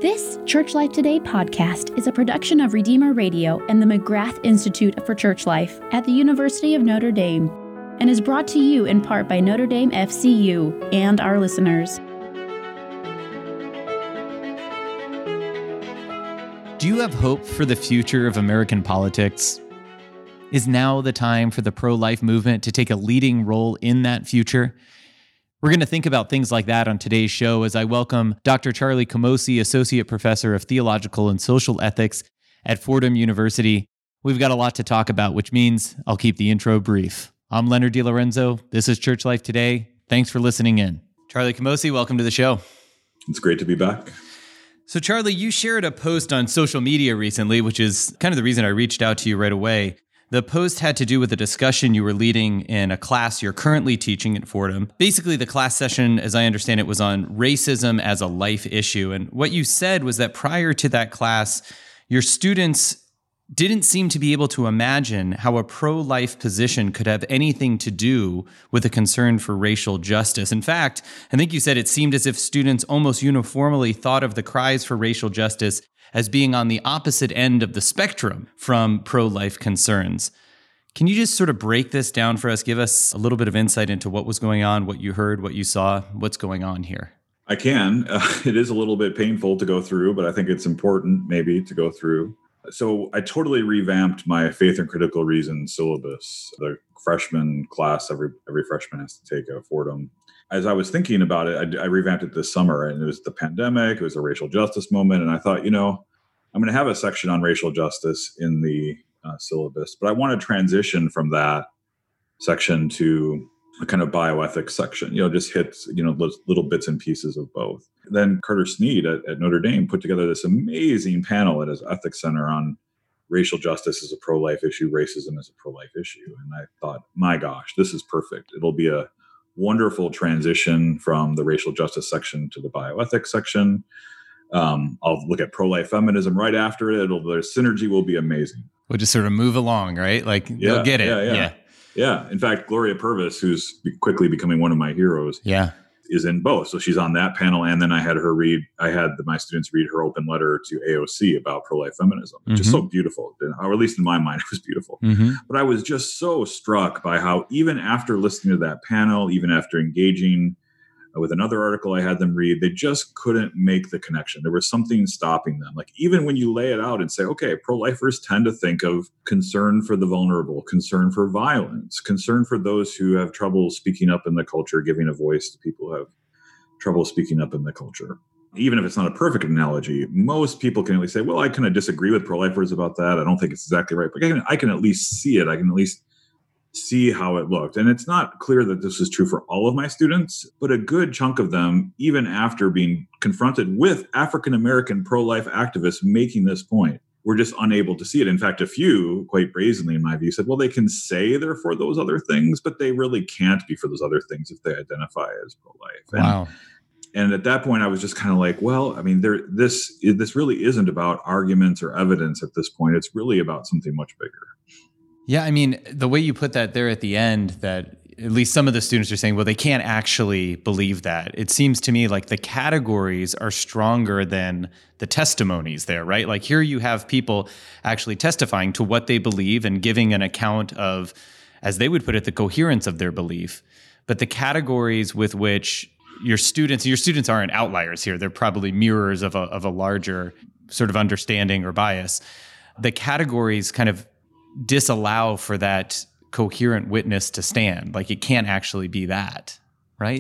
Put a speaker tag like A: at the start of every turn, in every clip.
A: This Church Life Today podcast is a production of Redeemer Radio and the McGrath Institute for Church Life at the University of Notre Dame, and is brought to you in part by Notre Dame FCU and our listeners.
B: Do you have hope for the future of American politics? Is now the time for the pro-life movement to take a leading role in that future? We're going to think about things like that on today's show as I welcome Dr. Charlie Camosy, Associate Professor of Theological and Social Ethics at Fordham University. We've got a lot to talk about, which means I'll keep the intro brief. I'm Leonard DiLorenzo. This is Church Life Today. Thanks for listening in. Charlie Camosy, welcome to the show.
C: It's great to be back.
B: So Charlie, you shared a post on social media recently, which is kind of the reason I reached out to you right away. The post had to do with a discussion you were leading in a class you're currently teaching at Fordham. Basically, the class session, as I understand it, was on racism as a life issue. And what you said was that prior to that class, your students didn't seem to be able to imagine how a pro-life position could have anything to do with a concern for racial justice. In fact, I think you said it seemed as if students almost uniformly thought of the cries for racial justice as being on the opposite end of the spectrum from pro-life concerns. Can you just sort of break this down for us? Give us a little bit of insight into what was going on, what you heard, what you saw, what's going on here.
C: I can. It is a little bit painful to go through, but I think it's important maybe to go through. So I totally revamped my Faith and Critical Reason syllabus. The freshman class, every freshman has to take at Fordham. As I was thinking about it, I revamped it this summer, and it was the pandemic, it was a racial justice moment, and I thought, I'm going to have a section on racial justice in the syllabus, but I want to transition from that section to a kind of bioethics section, just hits, little bits and pieces of both. Then Carter Snead at Notre Dame put together this amazing panel at his ethics center on racial justice as a pro-life issue, racism as a pro-life issue. And I thought, my gosh, this is perfect. It'll be a wonderful transition from the racial justice section to the bioethics section. I'll look at pro-life feminism right after it. The synergy will be amazing.
B: We'll just sort of move along, right? Like, they'll get it.
C: Yeah. In fact, Gloria Purvis, who's quickly becoming one of my heroes, is in both. So she's on that panel. And then I had my students read her open letter to AOC about pro-life feminism, which is so beautiful, or at least in my mind, it was beautiful. But I was just so struck by how even after listening to that panel, even after engaging with another article I had them read, they just couldn't make the connection. There was something stopping them. Like even when you lay it out and say, okay, pro-lifers tend to think of concern for the vulnerable, concern for violence, concern for those who have trouble speaking up in the culture, giving a voice to people who have trouble speaking up in the culture. Even if it's not a perfect analogy, most people can at least say, well, I kind of disagree with pro-lifers about that. I don't think it's exactly right, but I can at least see it. I can at least see how it looked. And it's not clear that this is true for all of my students, but a good chunk of them, even after being confronted with African-American pro-life activists making this point, were just unable to see it. In fact, a few, quite brazenly in my view, said, well, they can say they're for those other things, but they really can't be for those other things if they identify as pro-life.
B: Wow.
C: And at that point, I was just kind of like, well, I mean, this really isn't about arguments or evidence at this point. It's really about something much bigger.
B: Yeah, I mean, the way you put that there at the end, that at least some of the students are saying, well, they can't actually believe that. It seems to me like the categories are stronger than the testimonies there, right? Like here you have people actually testifying to what they believe and giving an account of, as they would put it, the coherence of their belief. But the categories with which your students aren't outliers here. They're probably mirrors of a larger sort of understanding or bias. The categories kind of disallow for that coherent witness to stand. Like it can't actually be that, right?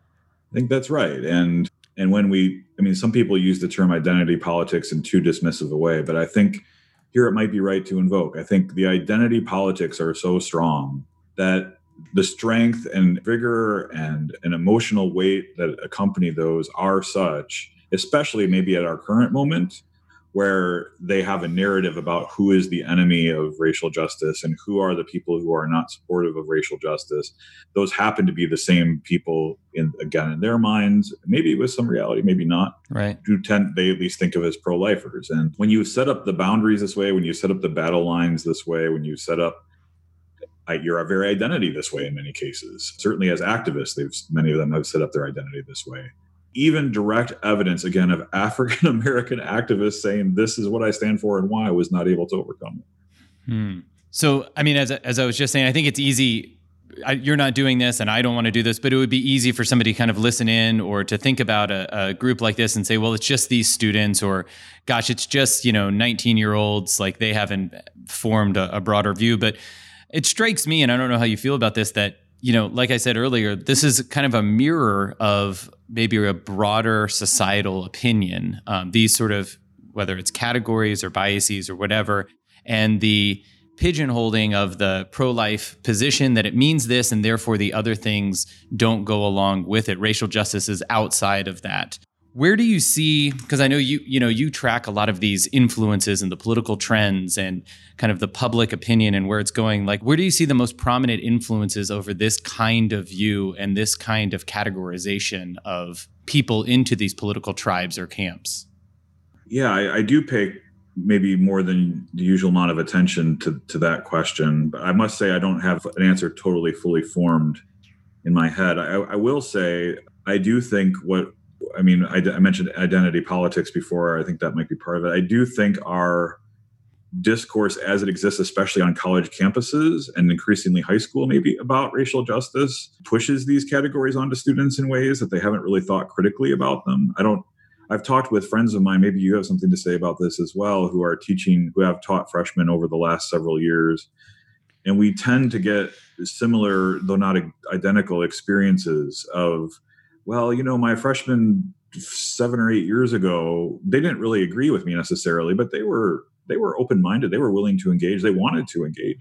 C: I think that's right. And when some people use the term identity politics in too dismissive a way, but I think here it might be right to invoke. I think the identity politics are so strong that the strength and vigor and an emotional weight that accompany those are such, especially maybe at our current moment, where they have a narrative about who is the enemy of racial justice and who are the people who are not supportive of racial justice. Those happen to be the same people in their minds, maybe with some reality, maybe not.
B: Right.
C: They at least think of as pro-lifers. And when you set up the boundaries this way, when you set up the battle lines this way, when you set up your very identity this way in many cases, certainly as activists, many of them have set up their identity this way. even direct evidence, again, of African American activists saying this is what I stand for and why, was not able to overcome it.
B: So, I mean, as I was just saying, I think it's easy. You're not doing this and I don't want to do this, but it would be easy for somebody to kind of listen in or to think about a group like this and say, well, it's just these students, or gosh, it's just, 19-year-olds, like they haven't formed a broader view. But it strikes me, and I don't know how you feel about this, that, like I said earlier, this is kind of a mirror of maybe a broader societal opinion. These sort of, whether it's categories or biases or whatever, and the pigeonholing of the pro-life position that it means this and therefore the other things don't go along with it. Racial justice is outside of that. Where do you see, because I know you track a lot of these influences and the political trends and kind of the public opinion and where it's going, like where do you see the most prominent influences over this kind of view and this kind of categorization of people into these political tribes or camps?
C: Yeah, I do pay maybe more than the usual amount of attention to that question. But I must say I don't have an answer totally fully formed in my head. I will say I do think I mentioned identity politics before. I think that might be part of it. I do think our discourse as it exists, especially on college campuses and increasingly high school, maybe about racial justice, pushes these categories onto students in ways that they haven't really thought critically about them. I've talked with friends of mine, maybe you have something to say about this as well, who have taught freshmen over the last several years. And we tend to get similar, though not identical, experiences of, well, my freshmen 7 or 8 years ago, they didn't really agree with me necessarily, but they were open-minded. They were willing to engage. They wanted to engage.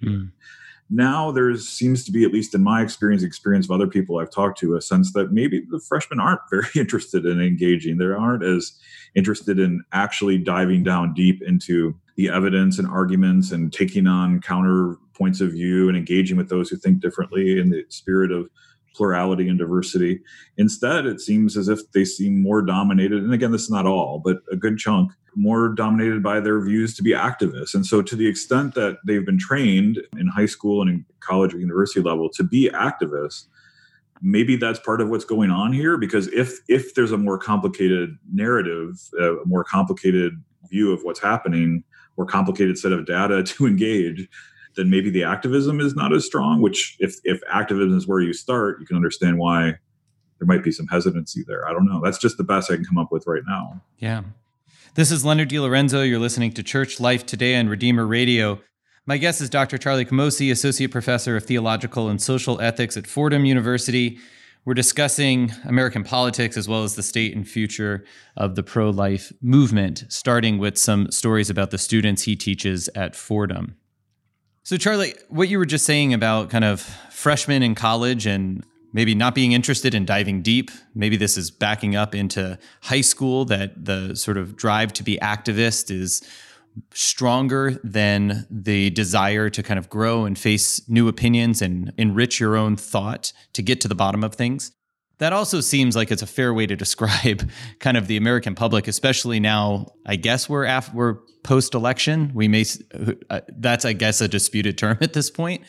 C: Now there seems to be, at least in my experience of other people I've talked to, a sense that maybe the freshmen aren't very interested in engaging. They aren't as interested in actually diving down deep into the evidence and arguments and taking on counter points of view and engaging with those who think differently in the spirit of plurality and diversity. Instead, it seems as if they seem more dominated, and again, this is not all, but a good chunk, more dominated by their views to be activists. And so to the extent that they've been trained in high school and in college or university level to be activists, maybe that's part of what's going on here, because if there's a more complicated narrative, a more complicated view of what's happening, more complicated set of data to engage, then maybe the activism is not as strong, which if activism is where you start, you can understand why there might be some hesitancy there. I don't know. That's just the best I can come up with right now.
B: Yeah. This is Leonard DiLorenzo. You're listening to Church Life Today on Redeemer Radio. My guest is Dr. Charlie Camosy, Associate Professor of Theological and Social Ethics at Fordham University. We're discussing American politics as well as the state and future of the pro-life movement, starting with some stories about the students he teaches at Fordham. So Charlie, what you were just saying about kind of freshmen in college and maybe not being interested in diving deep, maybe this is backing up into high school, that the sort of drive to be activist is stronger than the desire to kind of grow and face new opinions and enrich your own thought to get to the bottom of things. That also seems like it's a fair way to describe kind of the American public, especially now. I guess we're post-election. We may that's, I guess, a disputed term at this point.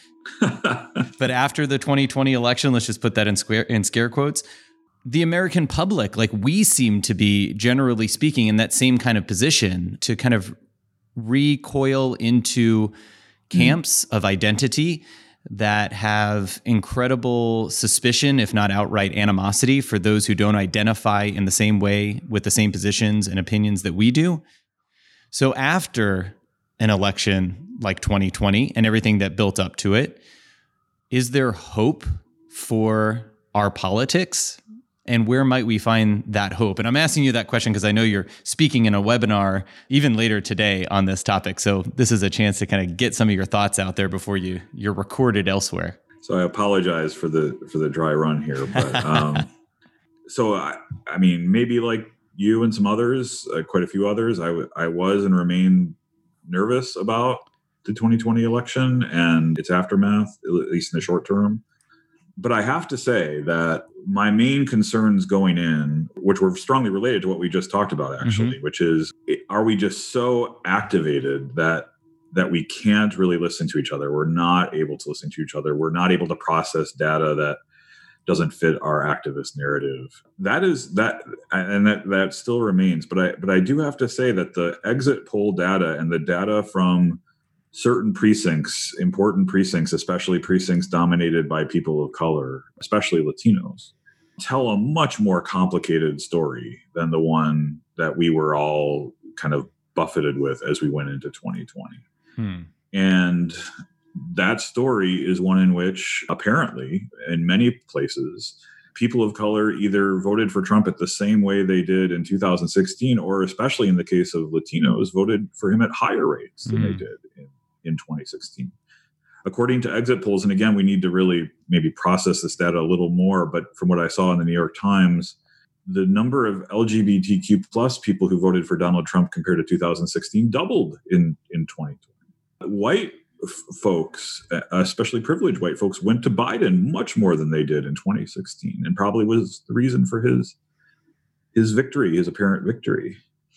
B: But after the 2020 election, let's just put that in scare quotes. The American public, like we seem to be, generally speaking, in that same kind of position to kind of recoil into camps of identity that have incredible suspicion, if not outright animosity, for those who don't identify in the same way with the same positions and opinions that we do. So after an election like 2020 and everything that built up to it, is there hope for our politics? And where might we find that hope? And I'm asking you that question because I know you're speaking in a webinar even later today on this topic. So this is a chance to kind of get some of your thoughts out there before you're recorded elsewhere.
C: So I apologize for the dry run here, but so I mean, maybe like you and some others, quite a few others, I was and remain nervous about the 2020 election and its aftermath, at least in the short term. But I have to say that my main concerns going in, which were strongly related to what we just talked about, actually, which is, are we just so activated that we can't really listen to each other? We're not able to listen to each other. We're not able to process data doesn't fit our activist narrative. That still remains. But I do have to say that the exit poll data and the data from certain precincts, important precincts, especially precincts dominated by people of color, especially Latinos, tell a much more complicated story than the one that we were all kind of buffeted with as we went into 2020. And that story is one in which apparently in many places, people of color either voted for Trump at the same way they did in 2016, or especially in the case of Latinos, voted for him at higher rates than they did in 2016. According to exit polls, and again, we need to really maybe process this data a little more, but from what I saw in the New York Times, the number of LGBTQ plus people who voted for Donald Trump compared to 2016 doubled in 2020. White folks, especially privileged white folks, went to Biden much more than they did in 2016, and probably was the reason for his victory, his apparent victory.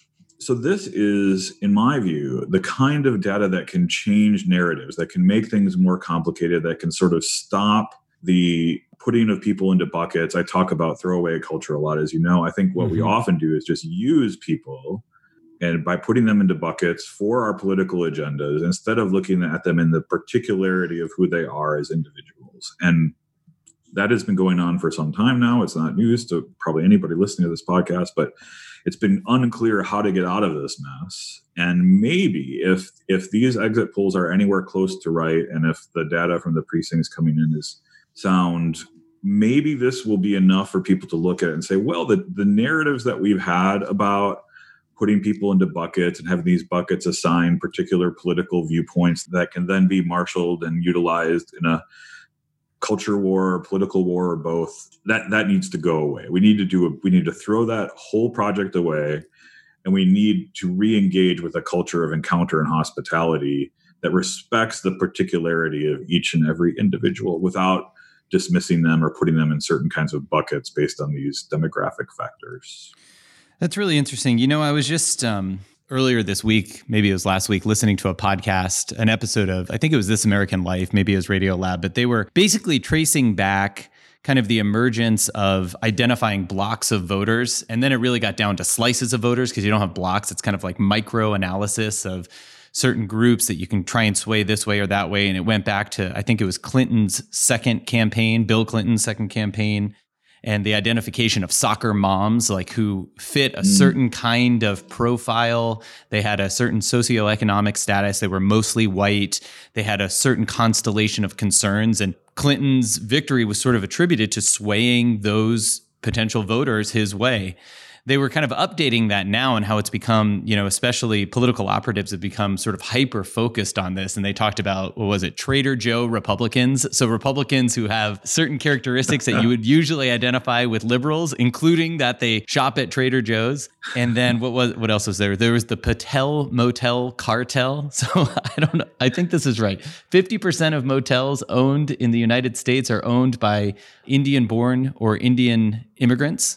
C: So this is, in my view, the kind of data that can change narratives, that can make things more complicated, that can sort of stop the putting of people into buckets. I talk about throwaway culture a lot, as you know. I think what we often do is just use people, and by putting them into buckets for our political agendas, instead of looking at them in the particularity of who they are as individuals. And that has been going on for some time now. It's not news to probably anybody listening to this podcast, but it's been unclear how to get out of this mess. And maybe if these exit polls are anywhere close to right, and if the data from the precincts coming in is sound, maybe this will be enough for people to look at it and say, well, the narratives that we've had about putting people into buckets and having these buckets assign particular political viewpoints that can then be marshaled and utilized in a culture war or political war or both, that needs to go away. We need to throw that whole project away, and we need to re-engage with a culture of encounter and hospitality that respects the particularity of each and every individual without dismissing them or putting them in certain kinds of buckets based on these demographic factors.
B: That's really interesting. You know, I was just earlier this week, maybe it was last week, listening to a podcast, an episode of, I think it was This American Life, maybe it was Radio Lab, but they were basically tracing back kind of the emergence of identifying blocks of voters. And then it really got down to slices of voters because you don't have blocks. It's kind of like micro analysis of certain groups that you can try and sway this way or that way. And it went back to, I think it was Clinton's second campaign, Bill Clinton's second campaign, and the identification of soccer moms, like who fit a certain kind of profile. They had a certain socioeconomic status. They were mostly white. They had a certain constellation of concerns. And Clinton's victory was sort of attributed to swaying those potential voters his way. They were kind of updating that now and how it's become, you know, especially political operatives have become sort of hyper-focused on this. And they talked about, what was it, Trader Joe Republicans? So Republicans who have certain characteristics that you would usually identify with liberals, including that they shop at Trader Joe's. And then what else was there? There was the Patel Motel Cartel. So I don't know. I think this is right. 50% of motels owned in the United States are owned by Indian-born or Indian immigrants.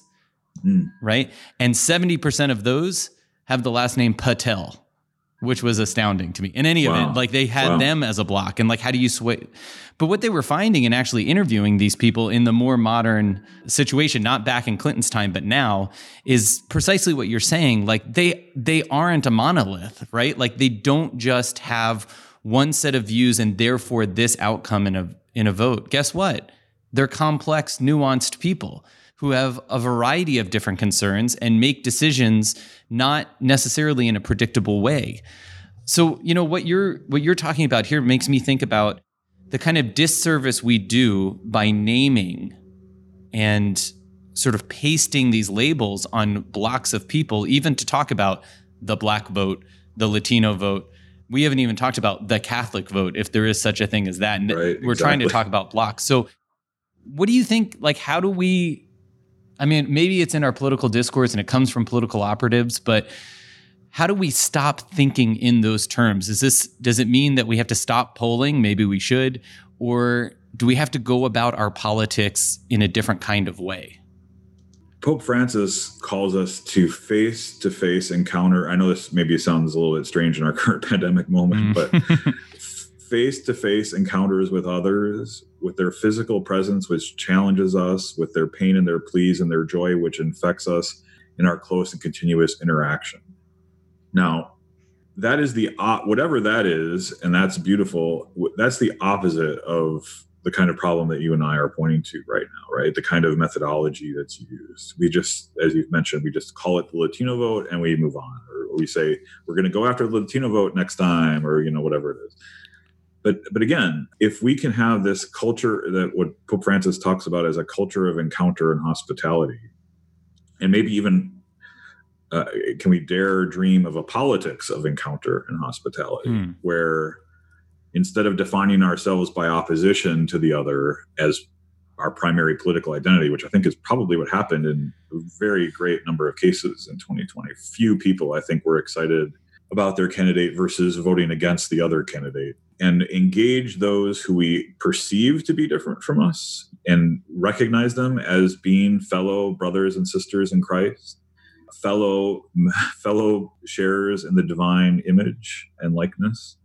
B: Right. And 70% of those have the last name Patel, which was astounding to me. In any event, like they had them as a block, and like, how do you sway? But what they were finding in actually interviewing these people in the more modern situation, not back in Clinton's time, but now, is precisely what you're saying. Like they aren't a monolith, right? Like they don't just have one set of views and therefore this outcome in a vote. Guess what? They're complex, nuanced people who have a variety of different concerns and make decisions not necessarily in a predictable way. So, you know, what you're talking about here makes me think about the kind of disservice we do by naming and sort of pasting these labels on blocks of people, even to talk about the Black vote, the Latino vote. We haven't even talked about the Catholic vote, if there is such a thing as that. And we're trying to talk about blocks. So what do you think, like, how do we, I mean, maybe it's in our political discourse and it comes from political operatives, but how do we stop thinking in those terms? Does it mean that we have to stop polling? Maybe we should. Or do we have to go about our politics in a different kind of way?
C: Pope Francis calls us to face-to-face encounter. I know this maybe sounds a little bit strange in our current pandemic moment, but face-to-face encounters with others, with their physical presence, which challenges us, with their pain and their pleas and their joy, which infects us in our close and continuous interaction. Now, that is whatever that is, and that's beautiful. That's the opposite of the kind of problem that you and I are pointing to right now, right? The kind of methodology that's used. We just, as you've mentioned, we just call it the Latino vote and we move on. Or we say, we're going to go after the Latino vote next time, or, whatever it is. But again, if we can have this culture that what Pope Francis talks about as a culture of encounter and hospitality, and maybe even can we dare dream of a politics of encounter and hospitality, where instead of defining ourselves by opposition to the other as our primary political identity, which I think is probably what happened in a very great number of cases in 2020. Few people, I think, were excited about their candidate versus voting against the other candidate, and engage those who we perceive to be different from us and recognize them as being fellow brothers and sisters in Christ, fellow sharers in the divine image and likeness.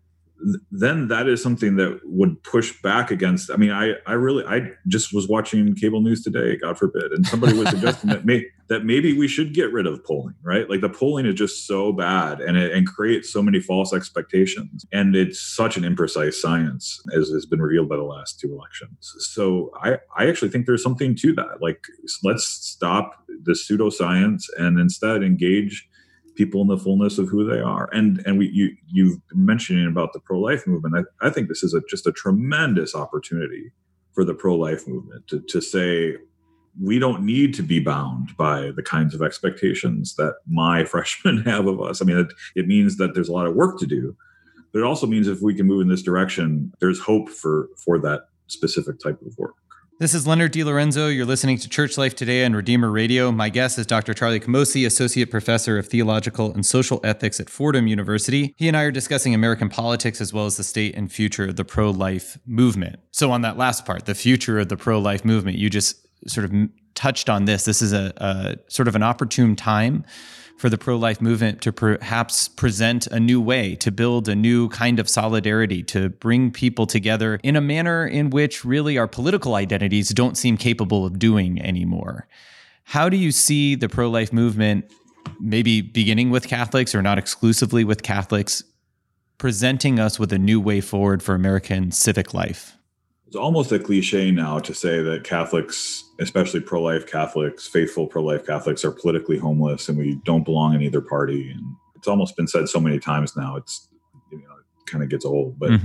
C: Then that is something that would push back against. I mean, I just was watching cable news today, God forbid, and somebody was suggesting that maybe we should get rid of polling, right? Like the polling is just so bad and creates so many false expectations, and it's such an imprecise science, as has been revealed by the last two elections. So I actually think there's something to that. Like, let's stop the pseudoscience and instead engage people in the fullness of who they are. And you've been mentioning about the pro-life movement. I think this is just a tremendous opportunity for the pro-life movement to say, we don't need to be bound by the kinds of expectations that my freshmen have of us. I mean, it means that there's a lot of work to do, but it also means if we can move in this direction, there's hope for that specific type of work.
B: This is Leonard DiLorenzo. You're listening to Church Life Today on Redeemer Radio. My guest is Dr. Charlie Camosy, Associate Professor of Theological and Social Ethics at Fordham University. He and I are discussing American politics as well as the state and future of the pro-life movement. So on that last part, the future of the pro-life movement, you just sort of touched on this. This is a sort of an opportune time for the pro-life movement to perhaps present a new way, to build a new kind of solidarity, to bring people together in a manner in which really our political identities don't seem capable of doing anymore. How do you see the pro-life movement, maybe beginning with Catholics or not exclusively with Catholics, presenting us with a new way forward for American civic life?
C: It's almost a cliche now to say that Catholics, especially pro-life Catholics, faithful pro-life Catholics, are politically homeless and we don't belong in either party. And it's almost been said so many times now, it kind of gets old. But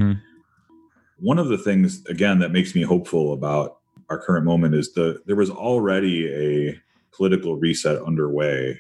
C: one of the things, again, that makes me hopeful about our current moment is there was already a political reset underway.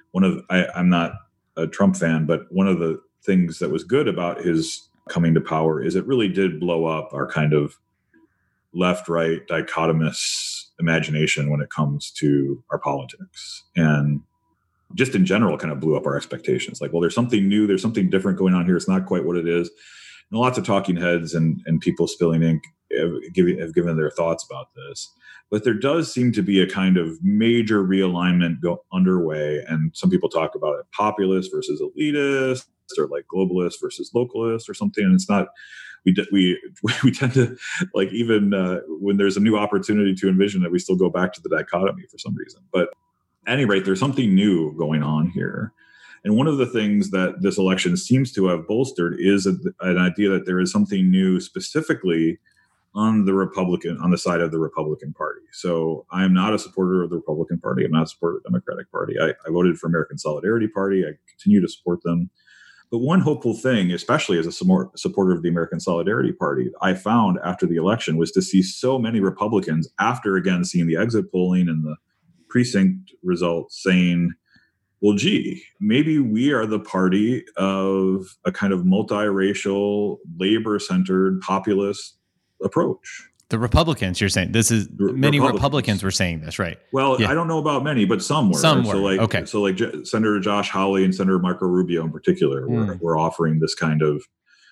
C: I'm not a Trump fan, but one of the things that was good about his coming to power is it really did blow up our kind of left-right dichotomous imagination when it comes to our politics, and just in general kind of blew up our expectations. Like, well, there's something new, there's something different going on here. It's not quite what it is. And lots of talking heads and people spilling ink have given their thoughts about this. But there does seem to be a kind of major realignment underway. And some people talk about it populist versus elitist, or like globalist versus localist or something. And it's not, we tend to, like, even when there's a new opportunity to envision it, we still go back to the dichotomy for some reason. But at any rate, there's something new going on here. And one of the things that this election seems to have bolstered is an idea that there is something new specifically on the side of the Republican Party. So I am not a supporter of the Republican Party. I'm not a supporter of the Democratic Party. I voted for American Solidarity Party. I continue to support them. But one hopeful thing, especially as a supporter of the American Solidarity Party, I found after the election was to see so many Republicans, after again seeing the exit polling and the precinct results, saying, well, gee, maybe we are the party of a kind of multiracial, labor-centered, populist approach.
B: The Republicans, you're saying this is many Republicans were saying this, right?
C: Well, yeah. I don't know about many, but some were.
B: Some were.
C: So like Senator Josh Hawley and Senator Marco Rubio in particular were offering this kind of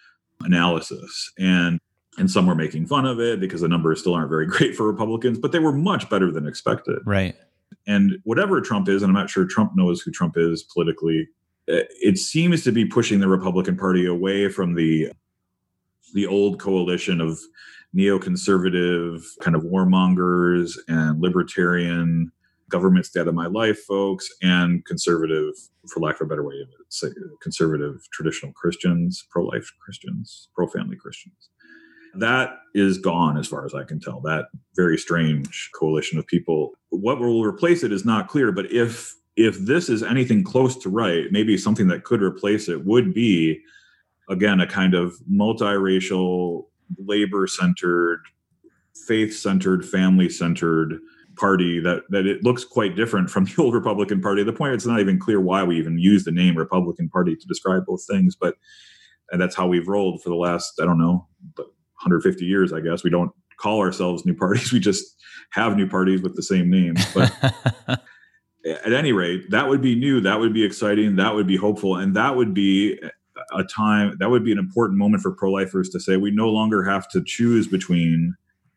C: analysis, and some were making fun of it because the numbers still aren't very great for Republicans, but they were much better than expected.
B: Right.
C: And whatever Trump is, and I'm not sure Trump knows who Trump is politically, it seems to be pushing the Republican Party away from the the old coalition of neoconservative kind of warmongers and libertarian government stay out of my life folks, and conservative, for lack of a better way of it, say conservative traditional Christians, pro-life Christians, pro-family Christians. That is gone as far as I can tell, that very strange coalition of people. What will replace it is not clear, but if this is anything close to right, maybe something that could replace it would be, again, a kind of multiracial, labor-centered, faith-centered, family-centered party that it looks quite different from the old Republican Party. The point, it's not even clear why we even use the name Republican Party to describe both things, and that's how we've rolled for the last, 150 years, I guess. We don't call ourselves new parties. We just have new parties with the same names. But at any rate, that would be new. That would be exciting. That would be hopeful. And that would be an important moment for pro-lifers to say, we no longer have to choose between,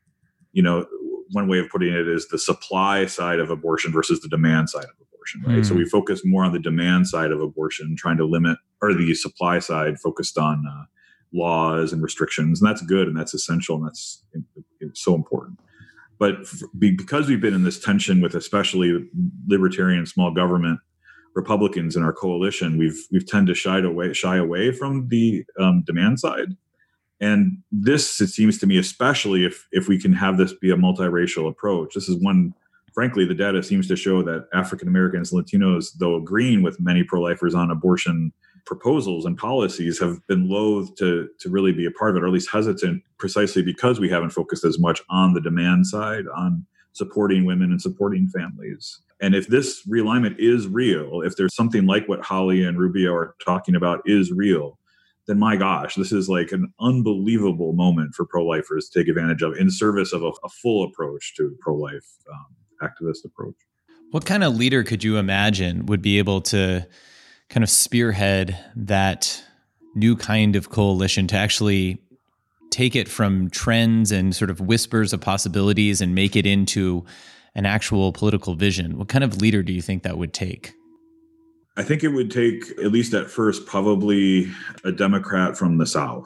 C: one way of putting it is the supply side of abortion versus the demand side of abortion, right? So we focus more on the demand side of abortion, trying to limit, or the supply side focused on laws and restrictions. And that's good and that's essential and that's so important. But because we've been in this tension with especially libertarian small government Republicans in our coalition, we've tended to shy away from the demand side. And this, it seems to me, especially if we can have this be a multiracial approach, this is one, frankly, the data seems to show that African Americans, Latinos, though agreeing with many pro-lifers on abortion proposals and policies, have been loath to really be a part of it, or at least hesitant, precisely because we haven't focused as much on the demand side, on supporting women and supporting families. And if this realignment is real, if there's something like what Hawley and Rubio are talking about is real, then my gosh, this is like an unbelievable moment for pro-lifers to take advantage of in service of a full approach to pro-life activist approach.
B: What kind of leader could you imagine would be able to kind of spearhead that new kind of coalition to actually take it from trends and sort of whispers of possibilities and make it into an actual political vision? What kind of leader do you think that would take?
C: I think it would take, at least at first, probably a Democrat from the South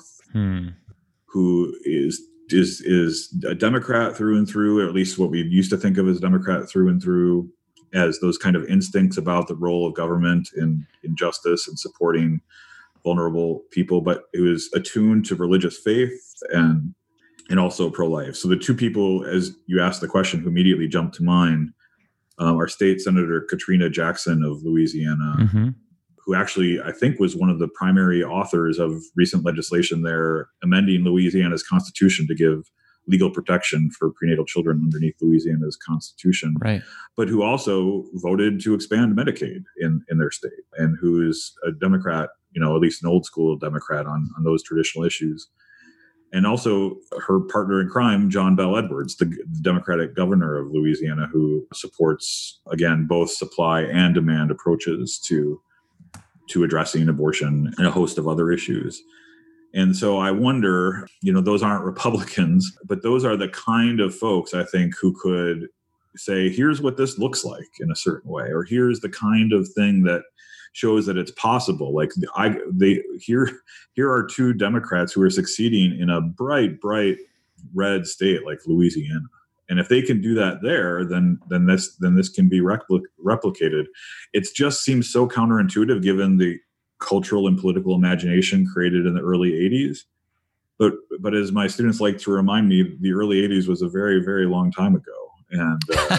C: who is a Democrat through and through, or at least what we used to think of as Democrat through and through, as those kind of instincts about the role of government in justice and supporting vulnerable people, but it was attuned to religious faith and also pro-life. So the two people, as you asked the question, who immediately jumped to mind, our state Senator Katrina Jackson of Louisiana, who actually I think was one of the primary authors of recent legislation there amending Louisiana's constitution to give legal protection for prenatal children underneath Louisiana's constitution,
B: right?
C: But who also voted to expand Medicaid in their state, and who is a Democrat, at least an old school Democrat on those traditional issues. And also her partner in crime, John Bel Edwards, the Democratic governor of Louisiana, who supports, again, both supply and demand approaches to addressing abortion and a host of other issues. And so I wonder, those aren't Republicans, but those are the kind of folks, I think, who could say, here's what this looks like in a certain way, or here's the kind of thing that shows that it's possible. Like here are two Democrats who are succeeding in a bright red state like Louisiana. And if they can do that there, then this can be replicated. It just seems so counterintuitive given the cultural and political imagination created in the early 80s. But as my students like to remind me, the early 80s was a very, very long time ago. And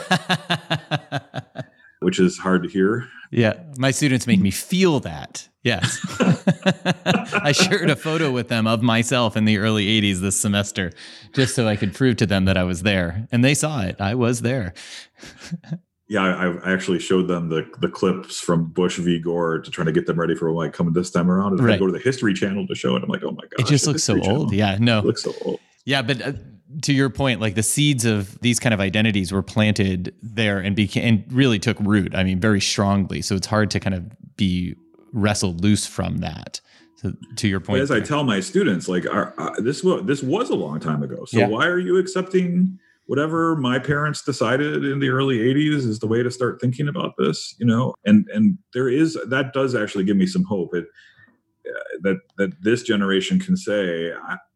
C: which is hard to hear.
B: Yeah, my students make me feel that. Yes. I shared a photo with them of myself in the early 80s this semester, just so I could prove to them that I was there. And they saw it. I was there.
C: Yeah, I actually showed them the clips from Bush v. Gore to try to get them ready for what might come this time around. And I go to the History Channel to show it. I'm like, oh my gosh.
B: It just looks so old. Yeah, no.
C: It looks so old.
B: Yeah, but to your point, like the seeds of these kind of identities were planted there and really took root. I mean, very strongly. So it's hard to kind of be wrestled loose from that. So to your point,
C: but as I tell my students, like this was a long time ago. So why are you accepting whatever my parents decided in the early 80s is the way to start thinking about this? And that does actually give me some hope. That this generation can say,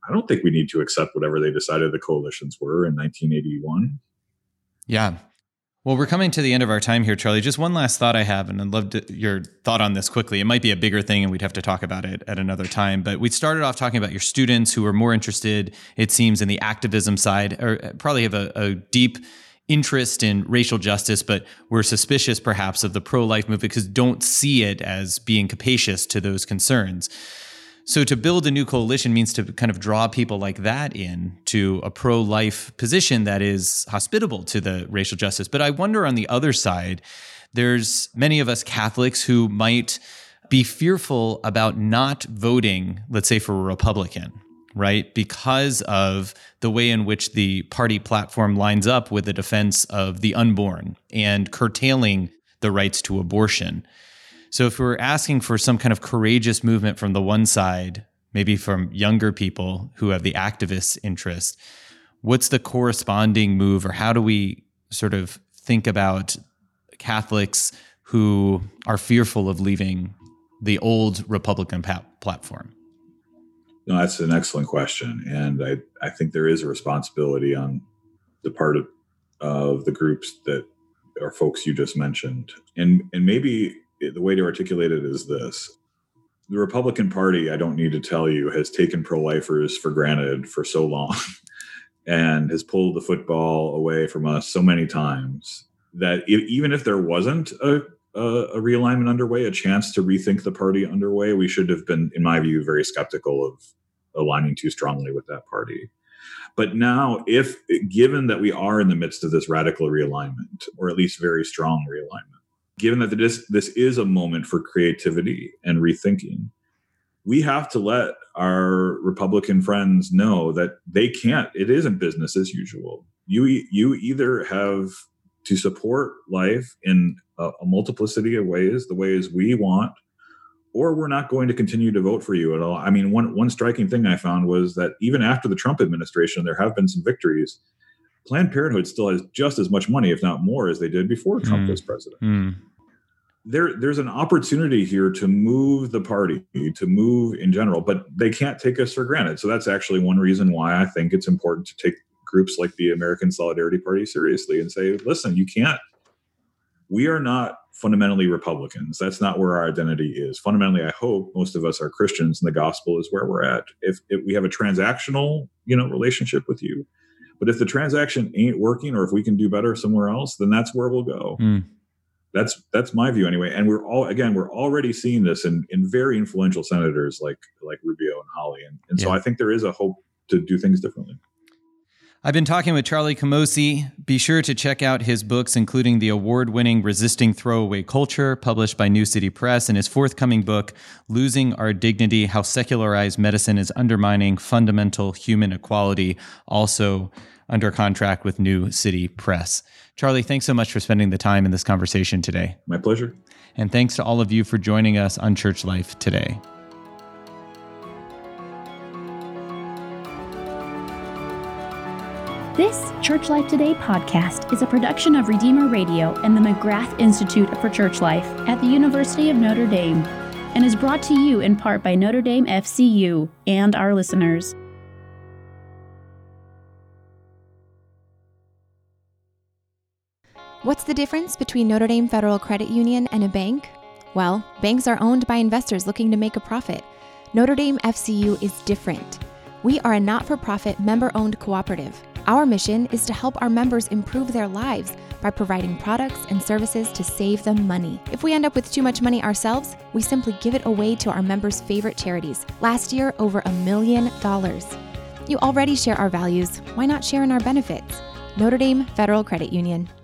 C: I don't think we need to accept whatever they decided the coalitions were in 1981.
B: Yeah. Well, we're coming to the end of our time here, Charlie. Just one last thought I have, and I'd love your thought on this quickly. It might be a bigger thing, and we'd have to talk about it at another time. But we started off talking about your students who are more interested, it seems, in the activism side, or probably have a deep interest in racial justice, but we're suspicious perhaps of the pro-life movement because don't see it as being capacious to those concerns. So to build a new coalition means to kind of draw people like that in to a pro-life position that is hospitable to the racial justice. But I wonder on the other side, there's many of us Catholics who might be fearful about not voting, let's say, for a Republican, right? Because of the way in which the party platform lines up with the defense of the unborn and curtailing the rights to abortion. So if we're asking for some kind of courageous movement from the one side, maybe from younger people who have the activist interest, what's the corresponding move, or how do we sort of think about Catholics who are fearful of leaving the old Republican platform?
C: No, that's an excellent question. And I think there is a responsibility on the part of the groups that are folks you just mentioned. And maybe the way to articulate it is this. The Republican Party, I don't need to tell you, has taken pro-lifers for granted for so long and has pulled the football away from us so many times that even if there wasn't a realignment underway, a chance to rethink the party underway, we should have been, in my view, very skeptical of aligning too strongly with that party. But now, given that we are in the midst of this radical realignment, or at least very strong realignment, given that this is a moment for creativity and rethinking, we have to let our Republican friends know that it isn't business as usual. You either have to support life in a multiplicity of ways, the ways we want, or we're not going to continue to vote for you at all. I mean, one striking thing I found was that even after the Trump administration, there have been some victories. Planned Parenthood still has just as much money, if not more, as they did before Trump was president. There's an opportunity here to move the party, to move in general, but they can't take us for granted. So that's actually one reason why I think it's important to take groups like the American Solidarity Party seriously and say, listen, we are not fundamentally Republicans. That's not where our identity is. Fundamentally, I hope most of us are Christians and the gospel is where we're at. If we have a transactional, relationship with you, but if the transaction ain't working, or if we can do better somewhere else, then that's where we'll go. That's my view anyway. And we're already seeing this in very influential senators like Rubio and Hawley. And so I think there is a hope to do things differently.
B: I've been talking with Charlie Camosy. Be sure to check out his books, including the award-winning Resisting Throwaway Culture, published by New City Press, and his forthcoming book, Losing Our Dignity, How Secularized Medicine is Undermining Fundamental Human Equality, also under contract with New City Press. Charlie, thanks so much for spending the time in this conversation today.
C: My pleasure.
B: And thanks to all of you for joining us on Church Life Today.
A: This Church Life Today podcast is a production of Redeemer Radio and the McGrath Institute for Church Life at the University of Notre Dame, and is brought to you in part by Notre Dame FCU and our listeners.
D: What's the difference between Notre Dame Federal Credit Union and a bank? Well, banks are owned by investors looking to make a profit. Notre Dame FCU is different. We are a not-for-profit, member-owned cooperative. Our mission is to help our members improve their lives by providing products and services to save them money. If we end up with too much money ourselves, we simply give it away to our members' favorite charities. Last year, over $1 million. You already share our values. Why not share in our benefits? Notre Dame Federal Credit Union.